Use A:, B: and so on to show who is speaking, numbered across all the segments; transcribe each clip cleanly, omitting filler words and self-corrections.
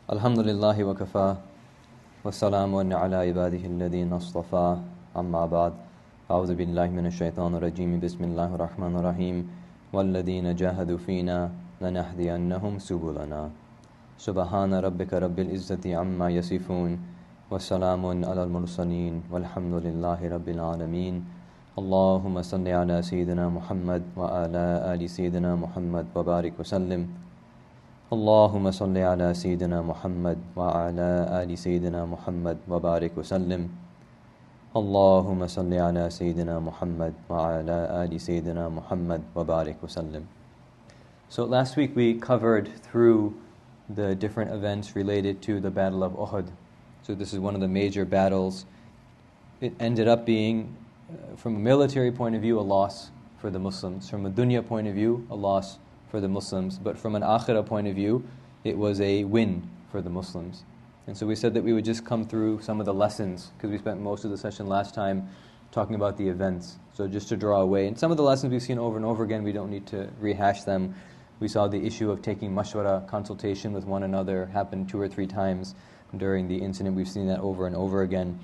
A: Alhamdulillahi wa kafa, wa salamun ala ibadihi alladhina astafa, amma ba'd. A'udhu billahi minash shaitanir rajim, bismillahir rahmanir rahim. Walladhina jahadu fina, lanahdiyannahum subulana. Subhana rabbika rabbil izzati amma yasifun, wa salamun ala al-mursaleen, walhamdulillahi rabbil alameen. Allahumma salli ala Sayyidina Muhammad wa ala ali Sayyidina Muhammad wa barik wa sallim. Allahumma salli ala Sayyidina Muhammad wa ala ali Sayyidina Muhammad wa barik wa sallim. Allahumma salli ala Sayyidina Muhammad wa ala ali Sayyidina Muhammad wa barik wa sallim. So last week we covered through the different events related to the Battle of Uhud. So this is one of the major battles. It ended up being, from a military point of view, a loss for the Muslims. From a dunya point of view, a loss for the Muslims, but from an akhirah point of view, it was a win for the Muslims. And so we said that we would just come through some of the lessons, because we spent most of the session last time talking about the events. So just to draw away, and some of the lessons we've seen over and over again, we don't need to rehash them. We saw the issue of taking mashwara, consultation with one another, happened 2 or 3 times during the incident. We've seen that over and over again.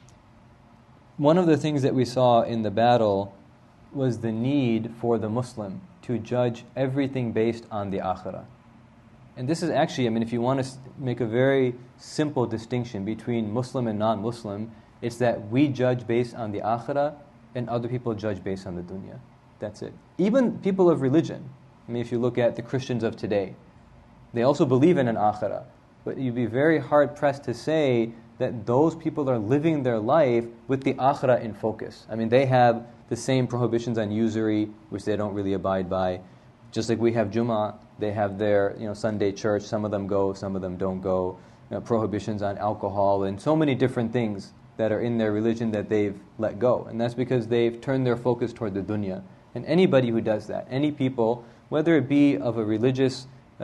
A: One of the things that we saw in the battle was the need for the Muslim to judge everything based on the akhirah. And this is actually, if you want to make a very simple distinction between Muslim and non-Muslim, it's that we judge based on the akhirah and other people judge based on the dunya. That's it. Even people of religion, if you look at the Christians of today, they also believe in an akhirah. But you'd be very hard-pressed to say that those people are living their life with the akhirah in focus. They have the same prohibitions on usury, which they don't really abide by. Just like we have Jummah, they have their Sunday church. Some of them go, some of them don't go. Prohibitions on alcohol and so many different things that are in their religion that they've let go. And that's because they've turned their focus toward the dunya. And anybody who does that, any people, whether it be of a religious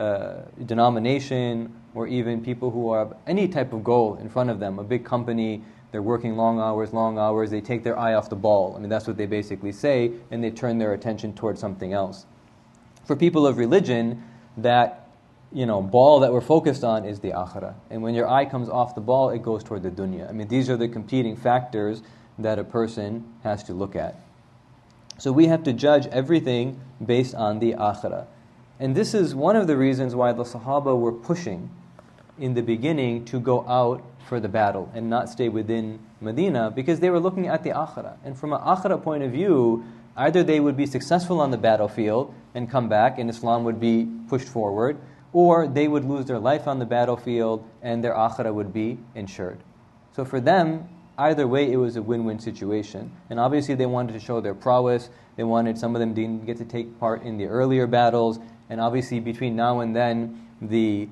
A: denomination or even people who have any type of goal in front of them, a big company, they're working long hours, they take their eye off the ball. That's what they basically say, and they turn their attention towards something else. For people of religion, that ball that we're focused on is the akhirah. And when your eye comes off the ball, it goes toward the dunya. These are the competing factors that a person has to look at. So we have to judge everything based on the akhirah. And this is one of the reasons why the Sahaba were pushing in the beginning to go out for the battle and not stay within Medina, because they were looking at the akhirah. And from an akhirah point of view, either they would be successful on the battlefield and come back and Islam would be pushed forward, or they would lose their life on the battlefield and their akhirah would be insured. So for them, either way, it was a win-win situation. And obviously they wanted to show their prowess. Some of them didn't get to take part in the earlier battles. And obviously between now and then, the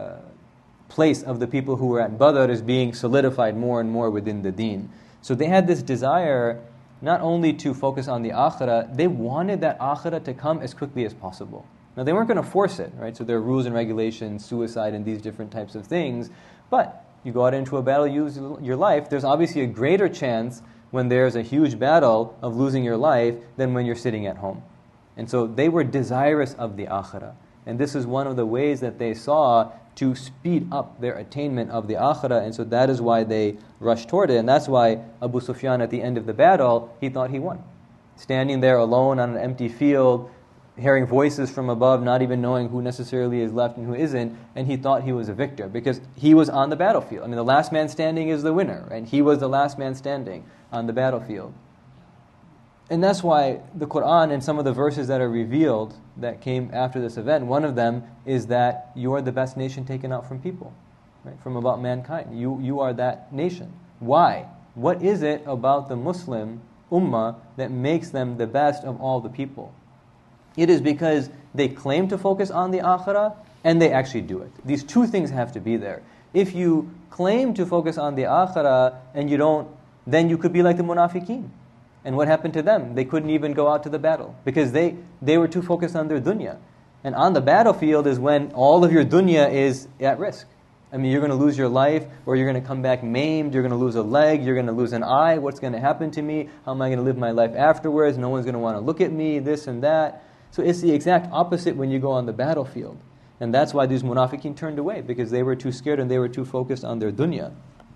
A: place of the people who were at Badr is being solidified more and more within the deen. So they had this desire not only to focus on the akhirah, they wanted that akhirah to come as quickly as possible. Now they weren't going to force it, right? So there are rules and regulations, suicide and these different types of things. But you go out into a battle, use your life, there's obviously a greater chance when there's a huge battle of losing your life than when you're sitting at home. And so they were desirous of the akhirah. And this is one of the ways that they saw to speed up their attainment of the akhirah, and so that is why they rushed toward it. And that's why Abu Sufyan at the end of the battle, he thought he won. Standing there alone on an empty field, hearing voices from above, not even knowing who necessarily is left and who isn't, and he thought he was a victor because he was on the battlefield. The last man standing is the winner, and he was the last man standing on the battlefield. And that's why the Qur'an and some of the verses that are revealed that came after this event, one of them is that you are the best nation taken out from people, right? From about mankind. You are that nation. Why? What is it about the Muslim ummah that makes them the best of all the people? It is because they claim to focus on the akhirah and they actually do it. These two things have to be there. If you claim to focus on the akhirah and you don't, then you could be like the munafiqeen. And what happened to them? They couldn't even go out to the battle because they were too focused on their dunya. And on the battlefield is when all of your dunya is at risk. You're going to lose your life, or you're going to come back maimed, you're going to lose a leg, you're going to lose an eye, what's going to happen to me? How am I going to live my life afterwards? No one's going to want to look at me, this and that. So it's the exact opposite when you go on the battlefield. And that's why these munafiqeen turned away, because they were too scared and they were too focused on their dunya.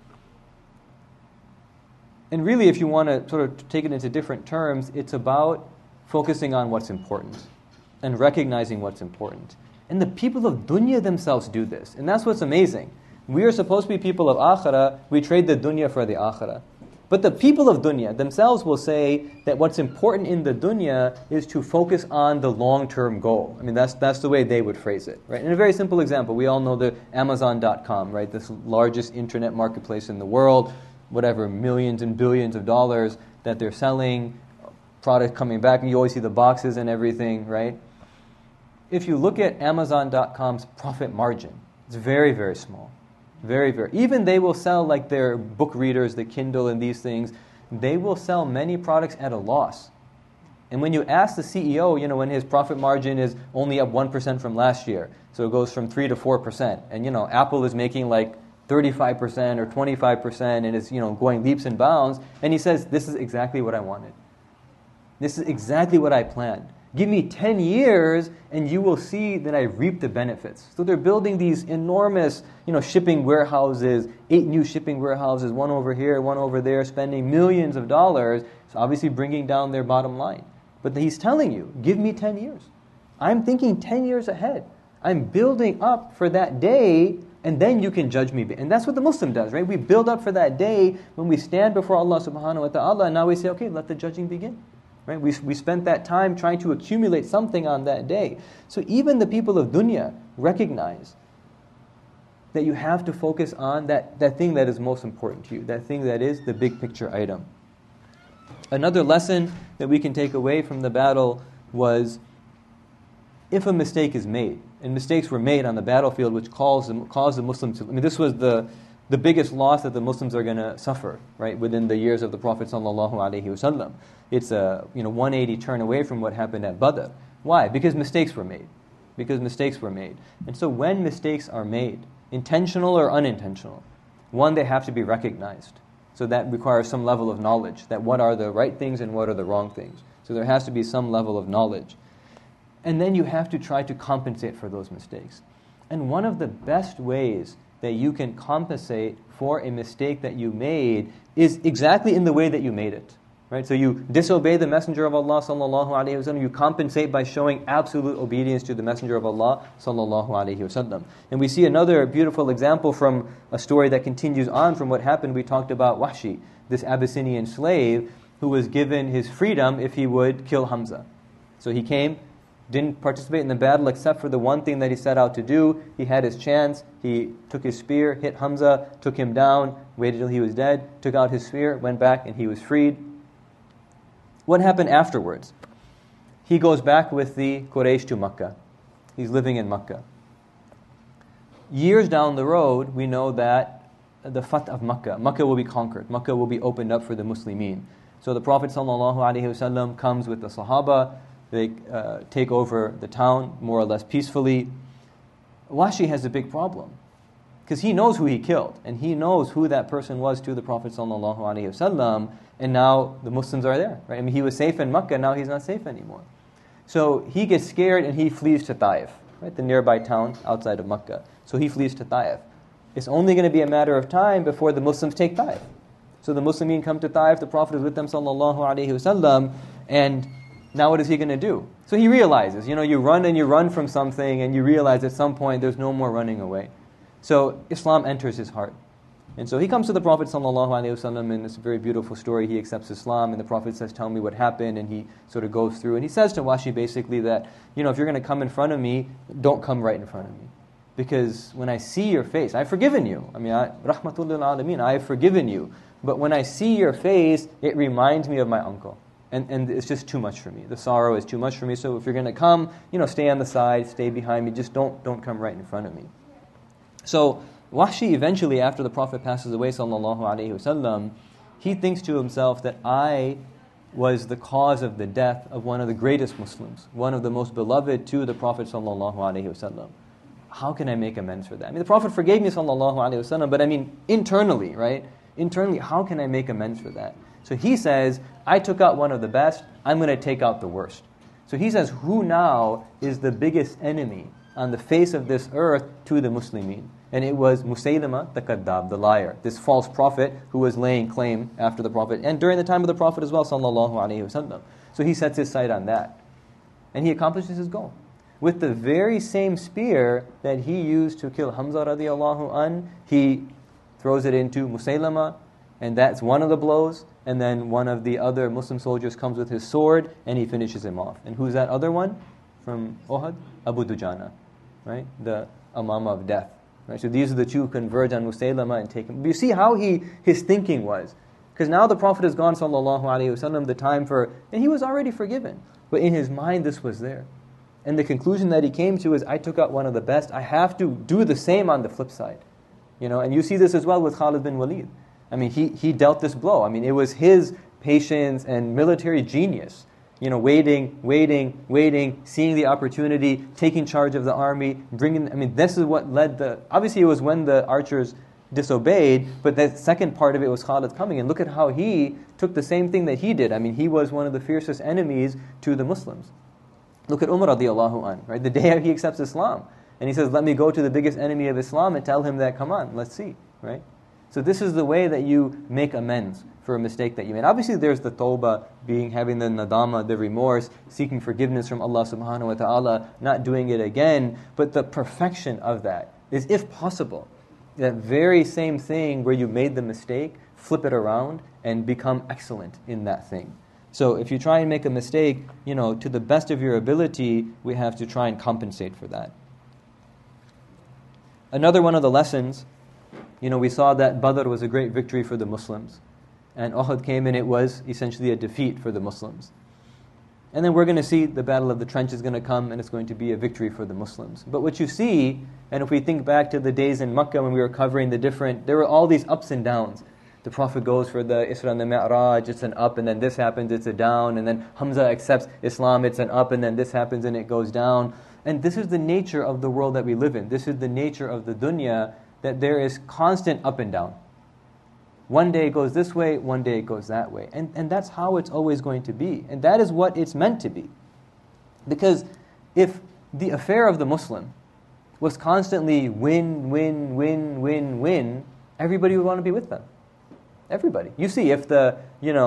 A: And really, if you want to sort of take it into different terms, it's about focusing on what's important and recognizing what's important. And the people of dunya themselves do this. And that's what's amazing. We are supposed to be people of akhirah. We trade the dunya for the akhirah. But the people of dunya themselves will say that what's important in the dunya is to focus on the long-term goal. I mean, that's the way they would phrase it, right? And a very simple example, we all know the Amazon.com, right? This largest internet marketplace in the world, whatever, millions and billions of dollars that they're selling, product coming back, and you always see the boxes and everything, right? If you look at Amazon.com's profit margin, it's very, very small. Very, very. Even they will sell like their book readers, the Kindle and these things, they will sell many products at a loss. And when you ask the CEO, when his profit margin is only up 1% from last year, so it goes from 3 to 4%, and Apple is making like 35% or 25% and it's going leaps and bounds, and he says, this is exactly what I wanted. This is exactly what I planned. Give me 10 years and you will see that I reap the benefits. So they're building these enormous, shipping warehouses, 8 new shipping warehouses, one over here, one over there, spending millions of dollars. So obviously bringing down their bottom line. But he's telling you, give me 10 years. I'm thinking 10 years ahead. I'm building up for that day, and then you can judge me. And that's what the Muslim does, right? We build up for that day when we stand before Allah subhanahu wa ta'ala, and now we say, okay, let the judging begin. Right? We spent that time trying to accumulate something on that day. So even the people of dunya recognize that you have to focus on that thing that is most important to you, that thing that is the big picture item. Another lesson that we can take away from the battle was, if a mistake is made, and mistakes were made on the battlefield which caused the Muslims to... this was the biggest loss that the Muslims are going to suffer, right, within the years of the Prophet ﷺ. It's a 180 turn away from what happened at Badr. Why? Because mistakes were made. And so when mistakes are made, intentional or unintentional, one, they have to be recognized. So that requires some level of knowledge, that what are the right things and what are the wrong things. So there has to be some level of knowledge. And then you have to try to compensate for those mistakes. And one of the best ways that you can compensate for a mistake that you made is exactly in the way that you made it. Right? So you disobey the Messenger of Allah sallallahu alaihi wasallam. You compensate by showing absolute obedience to the Messenger of Allah sallallahu alaihi wasallam. And we see another beautiful example from a story that continues on from what happened. We talked about Wahshi, this Abyssinian slave who was given his freedom if he would kill Hamza. So he came, didn't participate in the battle except for the one thing that he set out to do. He had his chance. He took his spear, hit Hamza, took him down, waited till he was dead, took out his spear, went back, and he was freed. What happened afterwards? He goes back with the Quraysh to Makkah. He's living in Makkah. Years down the road, we know that the Fath of Makkah will be conquered. Makkah will be opened up for the Muslimin. So the Prophet ﷺ comes with the Sahaba. They take over the town more or less peacefully. Wahshi has a big problem because he knows who he killed and he knows who that person was to the Prophet ﷺ, and now the Muslims are there. Right? I mean, he was safe in Makkah, now he's not safe anymore. So he gets scared and he flees to Taif, right, the nearby town outside of Makkah. So he flees to Taif. It's only going to be a matter of time before the Muslims take Taif. So the Muslimin come to Taif, the Prophet is with them ﷺ, and now what is he going to do? So he realizes, you run from something and you realize at some point there's no more running away. So Islam enters his heart. And so he comes to the Prophet ﷺ, and it's a very beautiful story. He accepts Islam, and the Prophet says, tell me what happened, and he sort of goes through. And he says to Wahshi basically that, if you're going to come in front of me, don't come right in front of me. Because when I see your face, I've forgiven you. Rahmatul lil Alameen, I have forgiven you. But when I see your face, it reminds me of my uncle. And it's just too much for me. The sorrow is too much for me. So if you're going to come, stay on the side, stay behind me. Just don't come right in front of me. So Wahshi eventually, after the Prophet passes away, sallallahu alaihi wasallam, he thinks to himself that I was the cause of the death of one of the greatest Muslims, one of the most beloved to the Prophet sallallahu alaihi wasallam. How can I make amends for that? The Prophet forgave me, sallallahu alaihi wasallam, but internally, right? Internally, how can I make amends for that? So he says, I took out one of the best, I'm going to take out the worst. So he says, who now is the biggest enemy on the face of this earth to the Muslimin. And it was Musaylama the Kadhab, the liar, this false prophet who was laying claim after the Prophet, and during the time of the Prophet as well, sallallahu alaihi wasallam. So he sets his sight on that. And he accomplishes his goal. With the very same spear that he used to kill Hamza radiallahu an, he throws it into Musaylama, and that's one of the blows. And then one of the other Muslim soldiers comes with his sword, and he finishes him off. And who's that other one from Uhud? Abu Dujana, right? The Imam of death. Right? So these are the two who converge on Musaylama and take him. But you see how his thinking was. Because now the Prophet has gone, sallallahu alaihi wasallam, the time for, and he was already forgiven. But in his mind, this was there. And the conclusion that he came to is, I took out one of the best. I have to do the same on the flip side. And you see this as well with Khalid bin Walid. I mean, he dealt this blow. I mean, it was his patience and military genius. Waiting, seeing the opportunity, taking charge of the army, this is what led obviously it was when the archers disobeyed, but the second part of it was Khalid coming. And look at how he took the same thing that he did. I mean, he was one of the fiercest enemies to the Muslims. Look at Umar radiallahu anh, right? The day he accepts Islam. And he says, let me go to the biggest enemy of Islam and tell him that, come on, let's see, right? So this is the way that you make amends for a mistake that you made. Obviously there's the tawbah, having the nadama, the remorse, seeking forgiveness from Allah subhanahu wa ta'ala, not doing it again. But the perfection of that is, if possible, that very same thing where you made the mistake, flip it around and become excellent in that thing. So if you try and make a mistake, to the best of your ability, we have to try and compensate for that. Another one of the lessons, we saw that Badr was a great victory for the Muslims. And Uhud came and it was essentially a defeat for the Muslims. And then we're going to see the Battle of the Trench is going to come and it's going to be a victory for the Muslims. But what you see, and if we think back to the days in Makkah when we were covering there were all these ups and downs. The Prophet goes for the Isra and the Mi'raj, it's an up, and then this happens, it's a down. And then Hamza accepts Islam, it's an up, and then this happens and it goes down. And this is the nature of the world that we live in. This is the nature of the dunya, that there is constant up and down. One day it goes this way, one day it goes that way. And that's how it's always going to be. And that is what it's meant to be. Because if the affair of the Muslim was constantly win, everybody would want to be with them. Everybody. You see, if the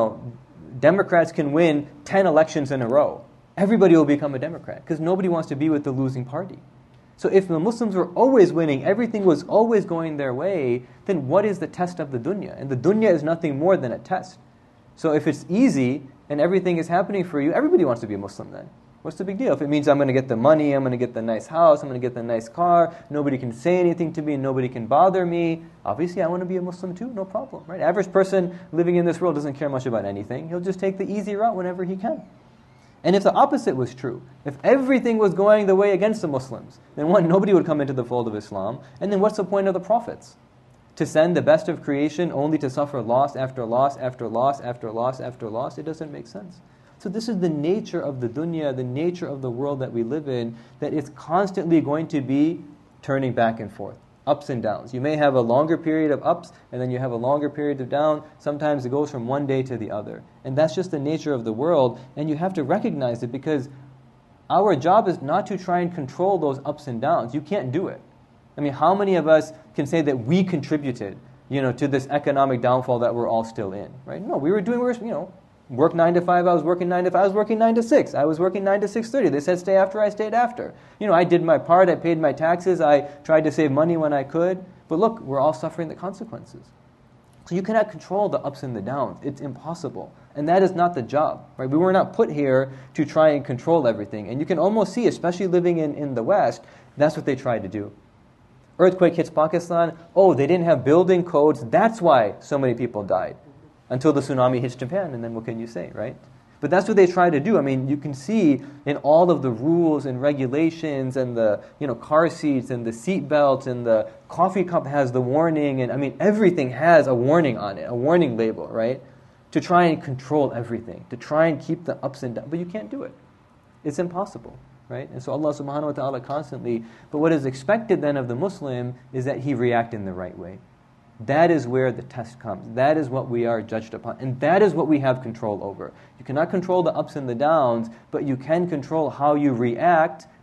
A: Democrats can win 10 elections in a row, everybody will become a Democrat. Because nobody wants to be with the losing party. So if the Muslims were always winning, everything was always going their way, then what is the test of the dunya? And the dunya is nothing more than a test. So if it's easy and everything is happening for you, everybody wants to be a Muslim then. What's the big deal? If it means I'm going to get the money, I'm going to get the nice house, I'm going to get the nice car, nobody can say anything to me, and nobody can bother me, obviously I want to be a Muslim too, no problem, right? Average person living in this world doesn't care much about anything. He'll just take the easy route whenever he can. And if the opposite was true, if everything was going the way against the Muslims, then nobody would come into the fold of Islam. And then what's the point of the prophets? To send the best of creation only to suffer loss after loss after loss after loss after loss? It doesn't make sense. So this is the nature of the dunya, the nature of the world that we live in, that it's constantly going to be turning back and forth. Ups and downs. You may have a longer period of ups, and then you have a longer period of down. Sometimes it goes from one day to the other. And that's just the nature of the world, and you have to recognize it, because our job is not to try and control those ups and downs. You can't do it. I mean, how many of us can say that we contributed, to this economic downfall that we're all still in, right? No, we were doing, work 9 to 5, I was working 9 to 5, I was working 9 to 6, I was working 9 to 6:30. They said stay after, I stayed after. I did my part, I paid my taxes, I tried to save money when I could. But look, we're all suffering the consequences. So you cannot control the ups and the downs. It's impossible. And that is not the job, right? We were not put here to try and control everything. And you can almost see, especially living in the West, that's what they try to do. Earthquake hits Pakistan, they didn't have building codes, that's why so many people died. Until the tsunami hits Japan, and then what can you say, right? But that's what they try to do. I mean, you can see in all of the rules and regulations and the car seats and the seat belts and the coffee cup has the warning, and everything has a warning on it, a warning label, right? To try and control everything, to try and keep the ups and downs, but you can't do it. It's impossible, right? And so Allah subhanahu wa ta'ala constantly, but what is expected then of the Muslim is that he react in the right way. That is where the test comes. That is what we are judged upon. And that is what we have control over. You cannot control the ups and the downs, but you can control how you react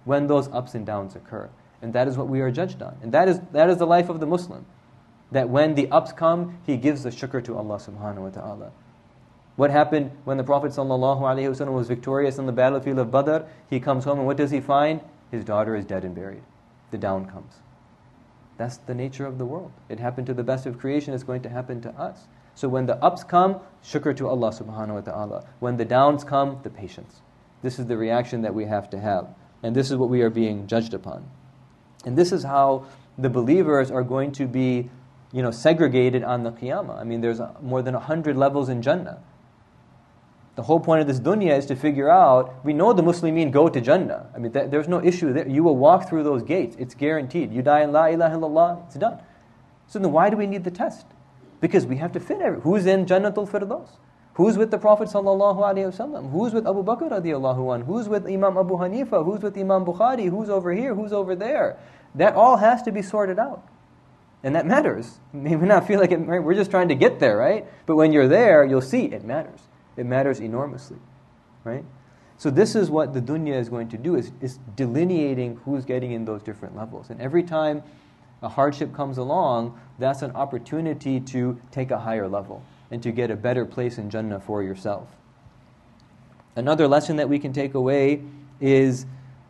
A: when those ups and downs occur. And that is what we are judged on. And that is the life of the Muslim. That when the ups come, he gives the shukr to Allah subhanahu wa ta'ala. What happened when the Prophet ﷺ was victorious on the battlefield of Badr? He comes home and what does he find? His daughter is dead and buried. The down comes. That's the nature of the world. It happened to the best of creation, it's going to happen to us. So when the ups come, shukr to Allah subhanahu wa ta'ala. When the downs come, the patience. This is the reaction that we have to have. And this is what we are being judged upon. And this is how the believers are going to be, segregated on the Qiyamah. I mean, there's more than 100 levels in Jannah. The whole point of this dunya is to figure out, we know the Muslimin go to Jannah. I mean, there's no issue there. You will walk through those gates. It's guaranteed. You die in La ilaha illallah, it's done. So then why do we need the test? Because we have to fit who's in Jannatul Firdaus? Who's with the Prophet sallallahu alaihi wasallam? Who's with Abu Bakr radiallahu anhu? Who's with Imam Abu Hanifa? Who's with Imam Bukhari? Who's over here? Who's over there? That all has to be sorted out. And that matters. You may not feel like it, right? We're just trying to get there, right? But when you're there, you'll see it matters. It matters enormously, right? So this is what the dunya is going to do, is delineating who's getting in those different levels. And every time a hardship comes along, that's an opportunity to take a higher level and to get a better place in Jannah for yourself. Another lesson that we can take away is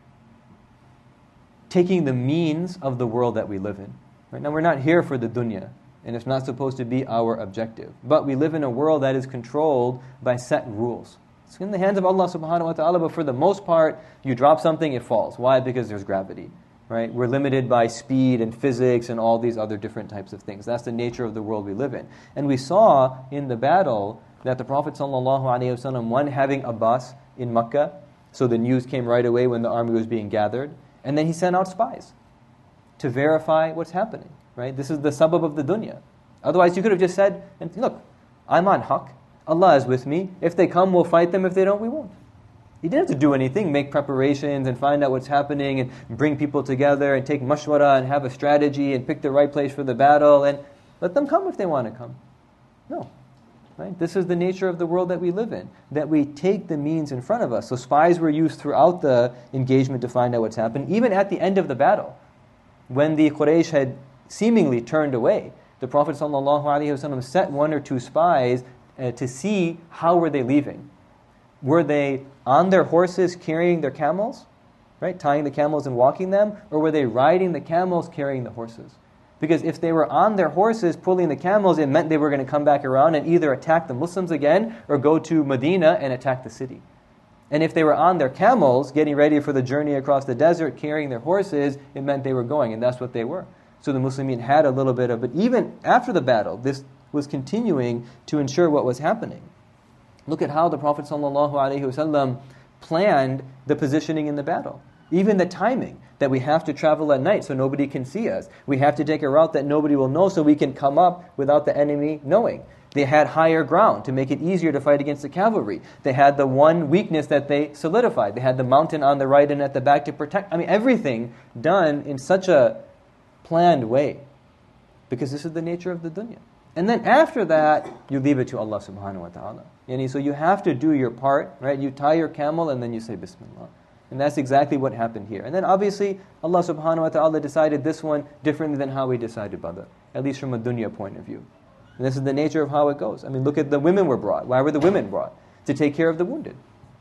A: taking the means of the world that we live in. Right? Now, we're not here for the dunya, and it's not supposed to be our objective. But we live in a world that is controlled by set rules. It's in the hands of Allah subhanahu wa ta'ala, but for the most part, you drop something, it falls. Why? Because there's gravity. Right? We're limited by speed and physics and all these other different types of things. That's the nature of the world we live in. And we saw in the battle that the Prophet ﷺ, one, having Abbas in Makkah, so the news came right away when the army was being gathered, and then he sent out spies to verify what's happening. Right? This is the sabab of the dunya. Otherwise, you could have just said, look, I'm on haqq, Allah is with me, if they come, we'll fight them, if they don't, we won't. He didn't have to do anything, make preparations and find out what's happening and bring people together and take mashwara and have a strategy and pick the right place for the battle and let them come if they want to come. No. Right? This is the nature of the world that we live in, that we take the means in front of us. So spies were used throughout the engagement to find out what's happening. Even at the end of the battle, when the Quraysh had seemingly turned away, the Prophet ﷺ set one or two spies to see how were they leaving. Were they on their horses carrying their camels, right, tying the camels and walking them, or were they riding the camels carrying the horses? Because if they were on their horses pulling the camels, it meant they were going to come back around and either attack the Muslims again or go to Medina and attack the city. And if they were on their camels, getting ready for the journey across the desert, carrying their horses, it meant they were going, and that's what they were. So the Muslimin had a little bit of, but even after the battle, this was continuing to ensure what was happening. Look at how the Prophet ﷺ planned the positioning in the battle. Even the timing, that we have to travel at night so nobody can see us. We have to take a route that nobody will know so we can come up without the enemy knowing. They had higher ground to make it easier to fight against the cavalry. They had the one weakness that they solidified. They had the mountain on the right and at the back to protect. I mean, everything done in such a planned way. Because this is the nature of the dunya. And then after that, you leave it to Allah subhanahu wa ta'ala. So you have to do your part, right? You tie your camel and then you say Bismillah. And that's exactly what happened here. And then obviously, Allah subhanahu wa ta'ala decided this one differently than how we decided Badr. At least from a dunya point of view. And this is the nature of how it goes. I mean, look at the women were brought. Why were the women brought? To take care of the wounded.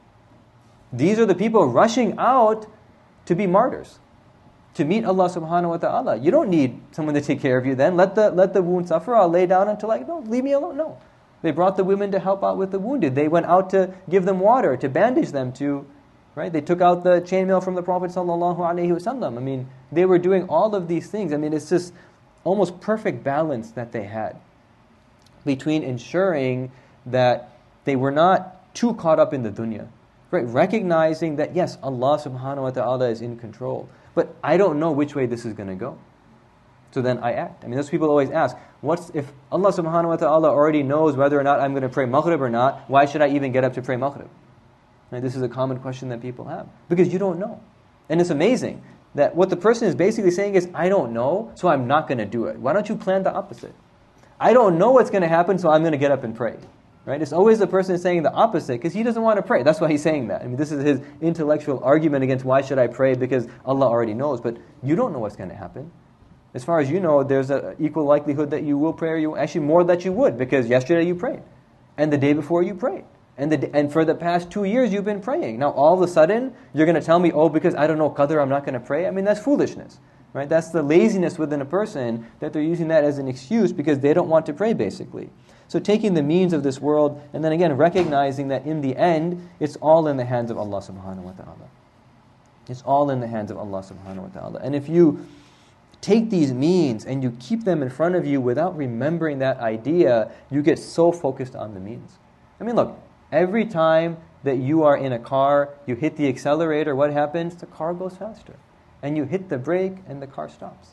A: These are the people rushing out to be martyrs. To meet Allah subhanahu wa ta'ala. You don't need someone to take care of you then. Let the wound suffer. I'll lay down until no, leave me alone. No. They brought the women to help out with the wounded. They went out to give them water, to bandage them, right? They took out the chainmail from the Prophet sallallahu alaihi wasallam. I mean, they were doing all of these things. I mean, it's just almost perfect balance that they had between ensuring that they were not too caught up in the dunya, right? Recognizing that yes, Allah subhanahu wa ta'ala is in control, but I don't know which way this is going to go. So then I act. I mean, those people always ask, if Allah subhanahu wa ta'ala already knows whether or not I'm going to pray Maghrib or not, why should I even get up to pray Maghrib? Right? This is a common question that people have. Because you don't know. And it's amazing that what the person is basically saying is, I don't know, so I'm not going to do it. Why don't you plan the opposite? I don't know what's going to happen, so I'm going to get up and pray. Right? It's always the person saying the opposite because he doesn't want to pray. That's why he's saying that. I mean, this is his intellectual argument against why should I pray, because Allah already knows. But you don't know what's going to happen. As far as you know, there's an equal likelihood that you will pray, or you actually more that you would, because yesterday you prayed, and the day before you prayed, and for the past 2 years you've been praying. Now all of a sudden you're going to tell me, oh, because I don't know Qadr, I'm not going to pray. I mean, that's foolishness. Right? That's the laziness within a person, that they're using that as an excuse because they don't want to pray, basically. So taking the means of this world, and then again recognizing that in the end, it's all in the hands of Allah subhanahu wa ta'ala. It's all in the hands of Allah subhanahu wa ta'ala. And if you take these means and you keep them in front of you without remembering that idea, you get so focused on the means. I mean, look, every time that you are in a car, you hit the accelerator, what happens? The car goes faster. And you hit the brake and the car stops.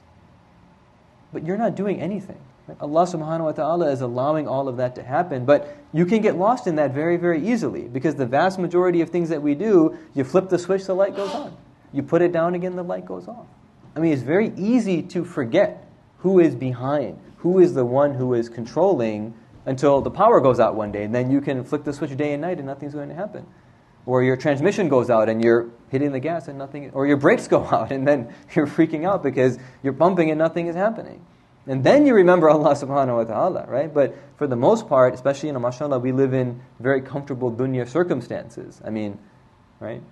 A: But you're not doing anything. Right? Allah subhanahu wa ta'ala is allowing all of that to happen, but you can get lost in that very, very easily, because the vast majority of things that we do, you flip the switch, the light goes on. You put it down again, the light goes off. I mean, it's very easy to forget who is behind, who is the one who is controlling, until the power goes out one day, and then you can flick the switch day and night and nothing's going to happen. Or your transmission goes out and you're hitting the gas and nothing, or your brakes go out and then you're freaking out because you're pumping and nothing is happening. And then you remember Allah subhanahu wa ta'ala, right? But for the most part, especially, mashallah, we live in very comfortable dunya circumstances. I mean, right?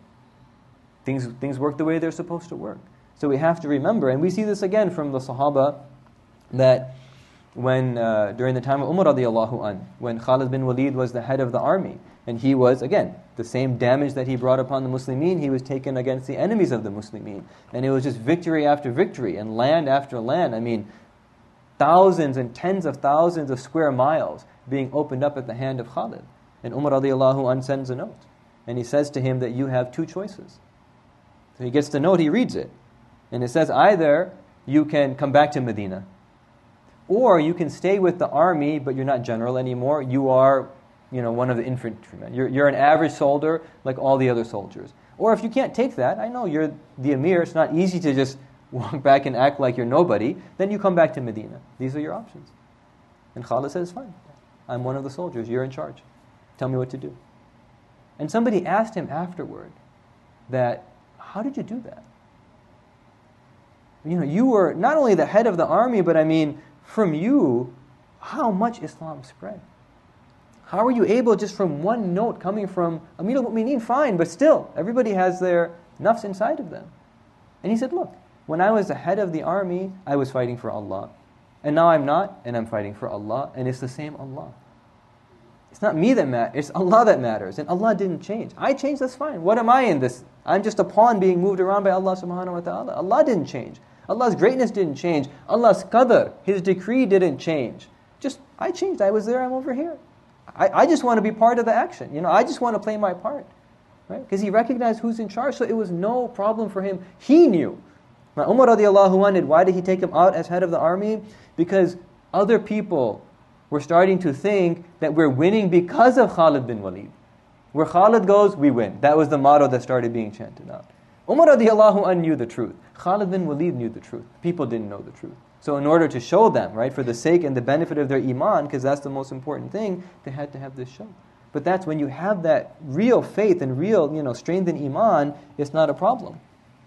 A: Things work the way they're supposed to work. So we have to remember, and we see this again from the Sahaba, that when during the time of Umar radiallahu an, when Khalid bin Walid was the head of the army, and he was, again, the same damage that he brought upon the Muslimin, he was taken against the enemies of the Muslimin. And it was just victory after victory, and land after land. I mean, thousands and tens of thousands of square miles being opened up at the hand of Khalid. And Umar radiallahu an sends a note. And he says to him that you have two choices. So he gets the note, he reads it. And it says either you can come back to Medina, or you can stay with the army, but you're not general anymore. You are, one of the infantrymen. You're an average soldier like all the other soldiers. Or if you can't take that, I know you're the emir, it's not easy to just walk back and act like you're nobody, then you come back to Medina. These are your options. And Khalid says, fine, I'm one of the soldiers, you're in charge. Tell me what to do. And somebody asked him afterward that, how did you do that? You were not only the head of the army, but I mean, from you, how much Islam spread? How are you able, just from one note coming from Amir al-Mu'mineen, fine, but still, everybody has their nafs inside of them. And he said, look, when I was the head of the army, I was fighting for Allah. And now I'm not, and I'm fighting for Allah, and it's the same Allah. It's not me that matters, it's Allah that matters, and Allah didn't change. I changed, that's fine. What am I in this? I'm just a pawn being moved around by Allah subhanahu wa ta'ala. Allah didn't change. Allah's greatness didn't change. Allah's qadr, His decree didn't change. Just, I changed. I was there, I'm over here. I just want to be part of the action. I just want to play my part. Right? Because he recognized who's in charge, so it was no problem for him. He knew. Now, Umar radiallahu anhu, why did he take him out as head of the army? Because other people were starting to think that we're winning because of Khalid bin Walid. Where Khalid goes, we win. That was the motto that started being chanted out. Umar radiallahu anhu knew the truth. Khalid bin Walid knew the truth. People didn't know the truth. So in order to show them, right, for the sake and the benefit of their iman, because that's the most important thing, they had to have this show. But that's when you have that real faith and real, strength in iman, it's not a problem.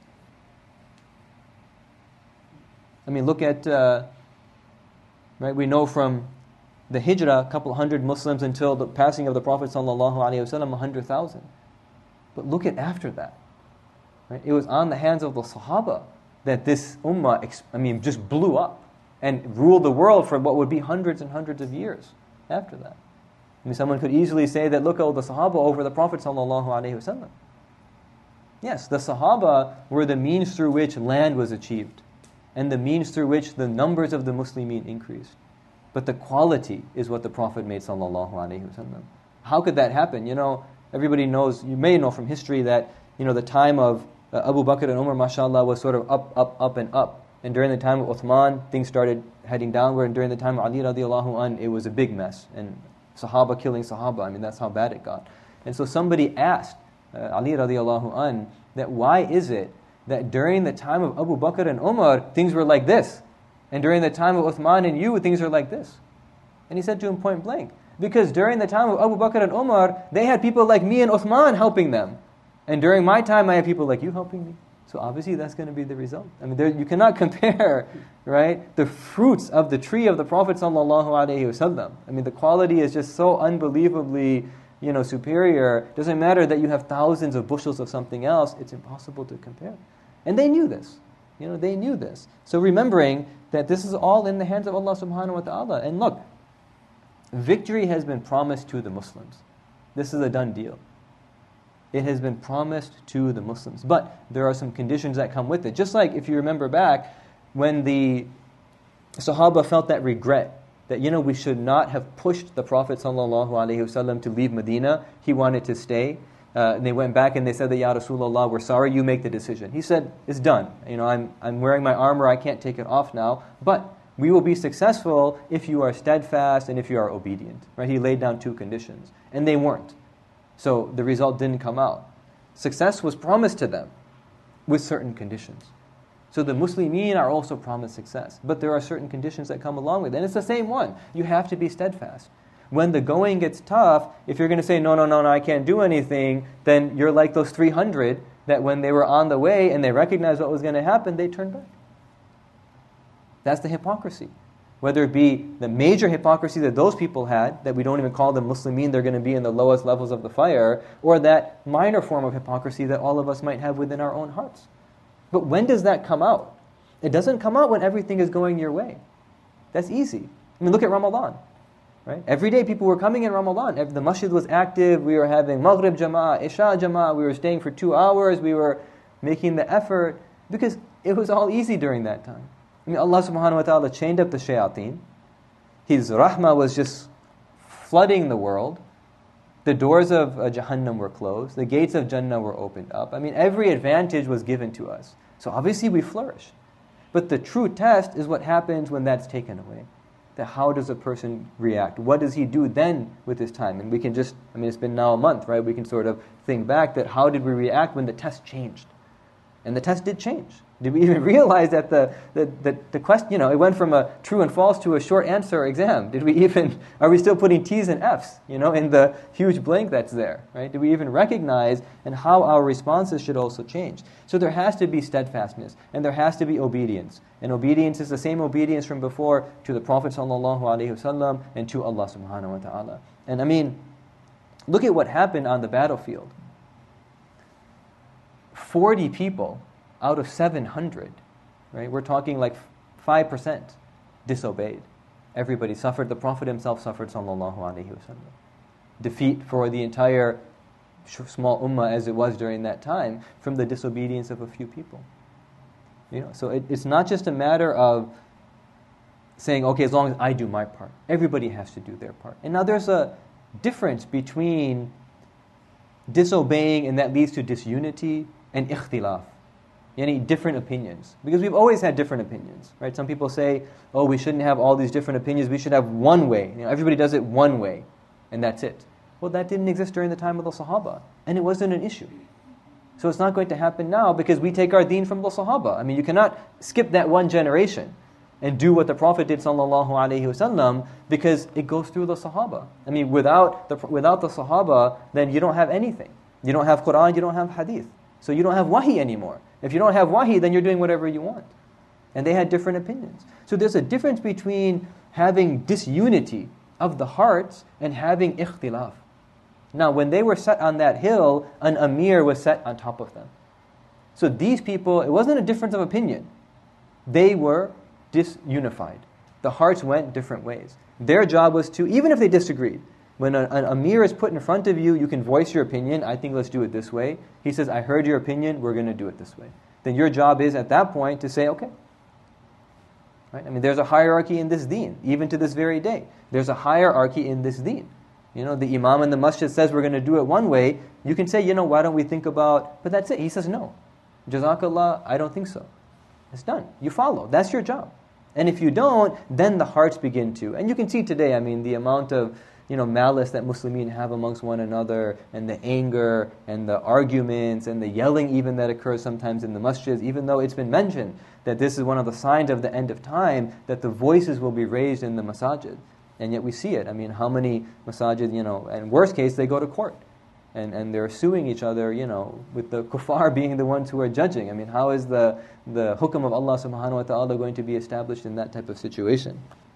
A: I mean, look at, right, we know from the hijrah, a couple hundred Muslims until the passing of the Prophet ﷺ, 100,000. But look at after that. Right? It was on the hands of the Sahaba that this ummah, just blew up and ruled the world for what would be hundreds and hundreds of years after that. Someone could easily say that, look, the Sahaba over the Prophet ﷺ. Yes, the Sahaba were the means through which land was achieved, and the means through which the numbers of the Muslimin increased. But the quality is what the Prophet made ﷺ. How could that happen? Everybody knows, you may know from history that, the time of Abu Bakr and Umar, mashallah, was sort of up and up. And during the time of Uthman, things started heading downward. And during the time of Ali radiallahu anh, it was a big mess. And Sahaba killing Sahaba, that's how bad it got. And so somebody asked Ali radiallahu anh, that why is it that during the time of Abu Bakr and Umar, things were like this? And during the time of Uthman and you, things are like this? And he said to him point blank, Because during the time of Abu Bakr and Umar, they had people like me and Uthman helping them. And during my time, I have people like you helping me. So obviously that's going to be the result. I mean, you cannot compare, right, the fruits of the tree of the Prophet ﷺ. I mean, the quality is just so unbelievably, superior. It doesn't matter that you have thousands of bushels of something else. It's impossible to compare. And they knew this. They knew this. So remembering that this is all in the hands of Allah subhanahu wa ta'ala. And look, victory has been promised to the Muslims. This is a done deal. It has been promised to the Muslims. But there are some conditions that come with it. Just like if you remember back, when the Sahaba felt that regret, that we should not have pushed the Prophet ﷺ to leave Medina. He wanted to stay. And they went back and they said that, Ya Rasulullah, we're sorry, you make the decision. He said, it's done. I'm wearing my armor, I can't take it off now. But we will be successful if you are steadfast and if you are obedient. Right? He laid down two conditions. And they weren't. So the result didn't come out. Success was promised to them with certain conditions. So the Muslimin are also promised success. But there are certain conditions that come along with it. And it's the same one. You have to be steadfast. When the going gets tough, if you're going to say, no, I can't do anything, then you're like those 300 that when they were on the way and they recognized what was going to happen, they turned back. That's the hypocrisy. Whether it be the major hypocrisy that those people had, that we don't even call them Muslimin, they're going to be in the lowest levels of the fire, or that minor form of hypocrisy that all of us might have within our own hearts. But when does that come out? It doesn't come out when everything is going your way. That's easy. I mean, look at Ramadan. Right? Every day people were coming in Ramadan. The masjid was active. We were having Maghrib Jama'ah, Isha Jama'ah. We were staying for 2 hours. We were making the effort because it was all easy during that time. I mean, Allah subhanahu wa ta'ala chained up the shayateen. His rahmah was just flooding the world. The doors of Jahannam were closed. The gates of Jannah were opened up. I mean, every advantage was given to us. So obviously we flourish. But the true test is what happens when that's taken away. That how does a person react? What does he do then with his time? And we can just, it's been now a month, right? We can sort of think back that how did we react when the test changed? And the test did change. Did we even realize that the question, it went from a true and false to a short answer exam? Are we still putting T's and F's, in the huge blank that's there, right? Do we even recognize and how our responses should also change? So there has to be steadfastness and there has to be obedience. And obedience is the same obedience from before to the Prophet ﷺ and to Allah subhanahu wa ta'ala. And look at what happened on the battlefield. 40 people out of 700, right? We're talking like 5% disobeyed. Everybody suffered. The Prophet himself suffered, sallallahu alaihi wasallam. Defeat for the entire small ummah as it was during that time from the disobedience of a few people. So it's not just a matter of saying, okay, as long as I do my part. Everybody has to do their part. And now there's a difference between disobeying and that leads to disunity and ikhtilaf. Any different opinions. Because we've always had different opinions, right? Some people say, oh, we shouldn't have all these different opinions. We should have one way. Everybody does it one way, and that's it. Well, that didn't exist during the time of the Sahaba, and it wasn't an issue. So it's not going to happen now because we take our deen from the Sahaba. You cannot skip that one generation and do what the Prophet did, sallallahu alaihi wasallam, because it goes through the Sahaba. Without the Sahaba, then you don't have anything. You don't have Quran, you don't have Hadith. So you don't have wahi anymore. If you don't have wahi, then you're doing whatever you want. And they had different opinions. So there's a difference between having disunity of the hearts and having ikhtilaf. Now, when they were set on that hill, an amir was set on top of them. So these people, it wasn't a difference of opinion. They were disunified. The hearts went different ways. Their job was to, even if they disagreed, when an amir is put in front of you, you can voice your opinion. I think let's do it this way. He says, I heard your opinion, we're going to do it this way. Then your job is at that point to say, okay. Right? There's a hierarchy in this deen, even to this very day. There's a hierarchy in this deen. The imam in the masjid says we're going to do it one way. You can say, why don't we think about, but that's it. He says, no. Jazakallah, I don't think so. It's done. You follow. That's your job. And if you don't, then the hearts begin to. And you can see today, the amount of malice that Muslimin have amongst one another, and the anger, and the arguments, and the yelling even that occurs sometimes in the masjids, even though it's been mentioned that this is one of the signs of the end of time, that the voices will be raised in the masajid. And yet we see it. I mean, how many masajid, and worst case, they go to court. And they're suing each other, with the kuffar being the ones who are judging. I mean, how is the hukm of Allah subhanahu wa ta'ala going to be established in that type of situation?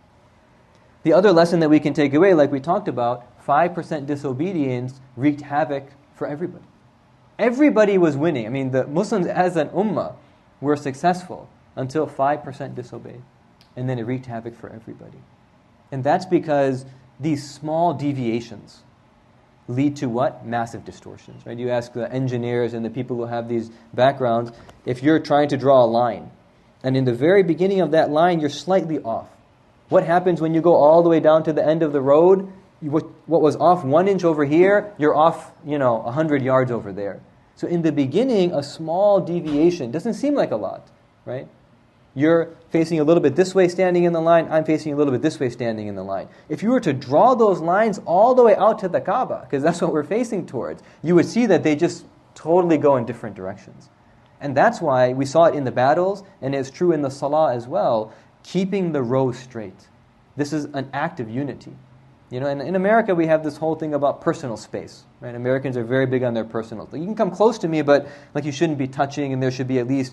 A: The other lesson that we can take away, like we talked about, 5% disobedience wreaked havoc for everybody. Everybody was winning. I mean, the Muslims as an ummah were successful until 5% disobeyed. And then it wreaked havoc for everybody. And that's because these small deviations lead to what? Massive distortions, right? You ask the engineers and the people who have these backgrounds, if you're trying to draw a line, and in the very beginning of that line, you're slightly off. What happens when you go all the way down to the end of the road? What was off 1 inch over here, you're off, 100 yards over there. So in the beginning, a small deviation doesn't seem like a lot, right? You're facing a little bit this way standing in the line, I'm facing a little bit this way standing in the line. If you were to draw those lines all the way out to the Kaaba, because that's what we're facing towards, you would see that they just totally go in different directions. And that's why we saw it in the battles, and it's true in the salah as well, keeping the row straight. This is an act of unity. And in America we have this whole thing about personal space, right? Americans are very big on their personal. You can come close to me, but you shouldn't be touching, and there should be at least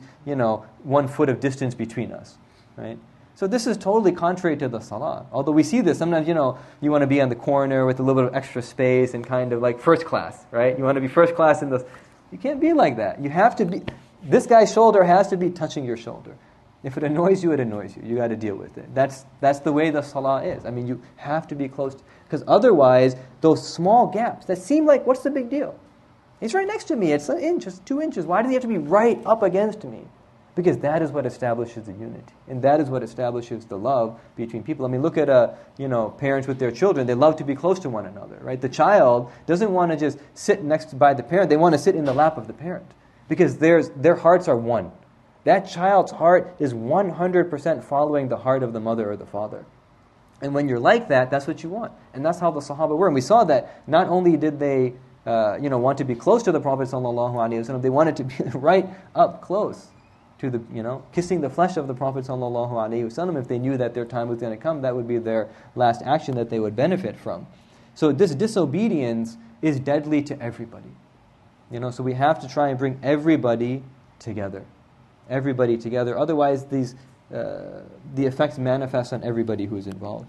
A: 1 foot of distance between us, right? So this is totally contrary to the salah. Although we see this sometimes, you want to be on the corner with a little bit of extra space and kind of like first class, right? You want to be first class in the. You can't be like that. You have to be. This guy's shoulder has to be touching your shoulder. If it annoys you, it annoys you. You got to deal with it. That's the way the salah is. I mean, you have to be close, because otherwise, those small gaps that seem like, what's the big deal? He's right next to me. It's an inch, it's 2 inches. Why does he have to be right up against me? Because that is what establishes the unity, and that is what establishes the love between people. I mean, look at parents with their children. They love to be close to one another, right? The child doesn't want to just sit next by the parent. They want to sit in the lap of the parent, because their hearts are one. That child's heart is 100% following the heart of the mother or the father. And when you're like that, that's what you want. And that's how the Sahaba were. And we saw that not only did they want to be close to the Prophet ﷺ, they wanted to be right up close to the, kissing the flesh of the Prophet ﷺ. If they knew that their time was going to come, that would be their last action that they would benefit from. So this disobedience is deadly to everybody. So we have to try and bring everybody together. Everybody together. Otherwise, the effects manifest on everybody who is involved.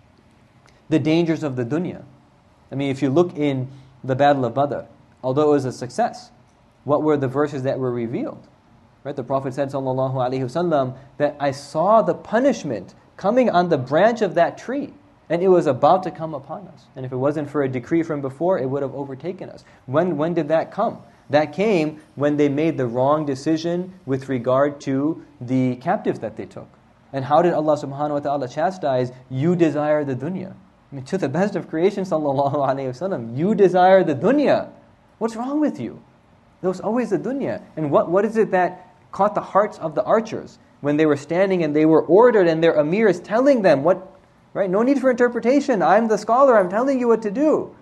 A: The dangers of the dunya. I mean, if you look in the Battle of Badr, although it was a success, what were the verses that were revealed? Right? The Prophet said, sallallahu alaihi wasallam, that I saw the punishment coming on the branch of that tree, and it was about to come upon us. And if it wasn't for a decree from before, it would have overtaken us. When did that come? That came when they made the wrong decision with regard to the captives that they took. And how did Allah subhanahu wa ta'ala chastise? You desire the dunya. I mean, to the best of creation, sallallahu alayhi wasallam, you desire the dunya. What's wrong with you? There was always the dunya. And what is it that caught the hearts of the archers when they were standing and they were ordered and their emir is telling them what, right? No need for interpretation. I'm the scholar. I'm telling you what to do.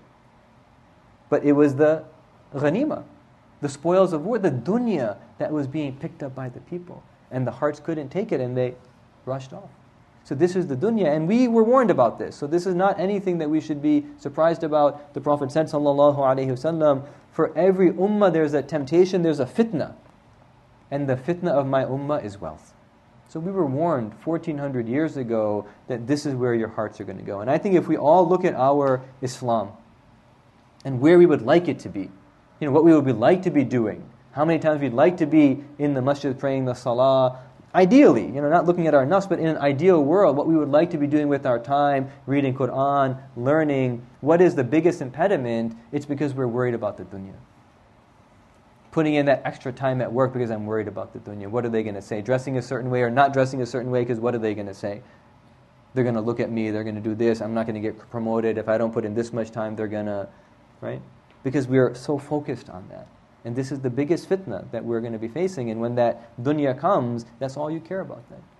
A: But it was the ghanima, the spoils of war, the dunya that was being picked up by the people. And the hearts couldn't take it and they rushed off. So this is the dunya, and we were warned about this. So this is not anything that we should be surprised about. The Prophet said, sallallahu alaihi wasallam, for every ummah there's a temptation, there's a fitna. And the fitna of my ummah is wealth. So we were warned 1400 years ago that this is where your hearts are going to go. And I think if we all look at our Islam and where we would like it to be, what we would like to be doing, how many times we'd like to be in the masjid praying the salah, ideally, not looking at our nafs, but in an ideal world, what we would like to be doing with our time, reading Qur'an, learning, what is the biggest impediment? It's because we're worried about the dunya. Putting in that extra time at work because I'm worried about the dunya. What are they going to say? Dressing a certain way or not dressing a certain way, because what are they going to say? They're going to look at me, they're going to do this, I'm not going to get promoted. If I don't put in this much time, they're going to, right? Because we are so focused on that. And this is the biggest fitna that we're going to be facing. And when that dunya comes, that's all you care about then.